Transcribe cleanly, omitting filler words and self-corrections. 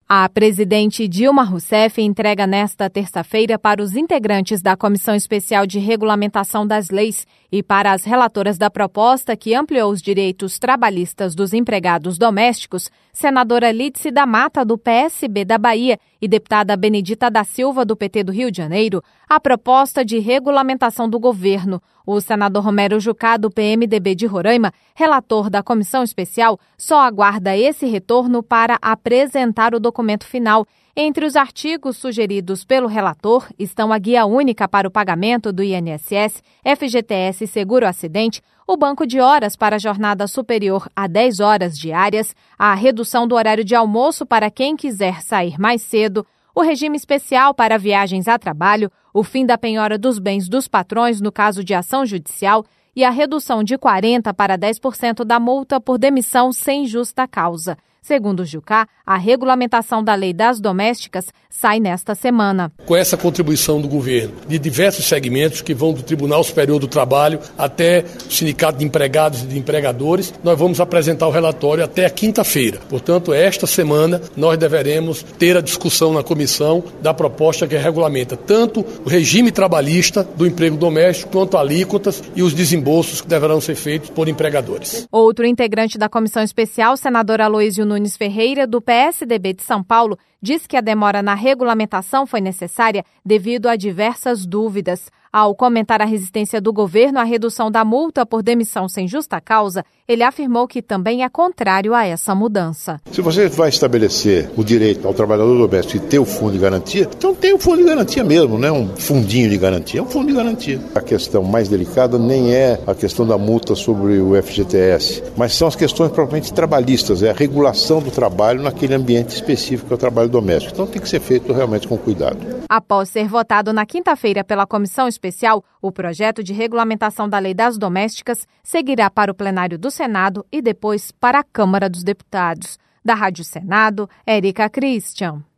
A presidente Dilma Rousseff entrega nesta terça-feira para os integrantes da Comissão Especial de Regulamentação das Leis e para as relatoras da proposta que ampliou os direitos trabalhistas dos empregados domésticos, senadora Lídice da Mata, do PSB da Bahia, e deputada Benedita da Silva, do PT do Rio de Janeiro, a proposta de regulamentação do governo. O senador Romero Jucá, do PMDB de Roraima, relator da comissão especial, só aguarda esse retorno para apresentar o documento final. Entre os artigos sugeridos pelo relator estão a guia única para o pagamento do INSS, FGTS e seguro-acidente, o banco de horas para jornada superior a 10 horas diárias, a redução do horário de almoço para quem quiser sair mais cedo, o regime especial para viagens a trabalho, o fim da penhora dos bens dos patrões no caso de ação judicial e a redução de 40% para 10% da multa por demissão sem justa causa. Segundo o Jucá, a regulamentação da lei das domésticas sai nesta semana. Com essa contribuição do governo de diversos segmentos que vão do Tribunal Superior do Trabalho até o Sindicato de Empregados e de Empregadores, nós vamos apresentar o relatório até a quinta-feira. Portanto, esta semana nós deveremos ter a discussão na comissão da proposta que regulamenta tanto o regime trabalhista do emprego doméstico quanto alíquotas e os desembolsos que deverão ser feitos por empregadores. Outro integrante da comissão especial, senador Aloísio Nunes Ferreira, do PSDB de São Paulo, diz que a demora na regulamentação foi necessária devido a diversas dúvidas. Ao comentar a resistência do governo à redução da multa por demissão sem justa causa, ele afirmou que também é contrário a essa mudança. Se você vai estabelecer o direito ao trabalhador doméstico e ter o fundo de garantia, então tem o fundo de garantia mesmo, não é um fundinho de garantia, é um fundo de garantia. A questão mais delicada nem é a questão da multa sobre o FGTS, mas são as questões propriamente trabalhistas, é a regulação do trabalho naquele ambiente específico que é o trabalho doméstico. Então tem que ser feito realmente com cuidado. Após ser votado na quinta-feira pela comissão especial, o projeto de regulamentação da lei das domésticas seguirá para o plenário do Senado e depois para a Câmara dos Deputados. Da Rádio Senado, Érica Christian.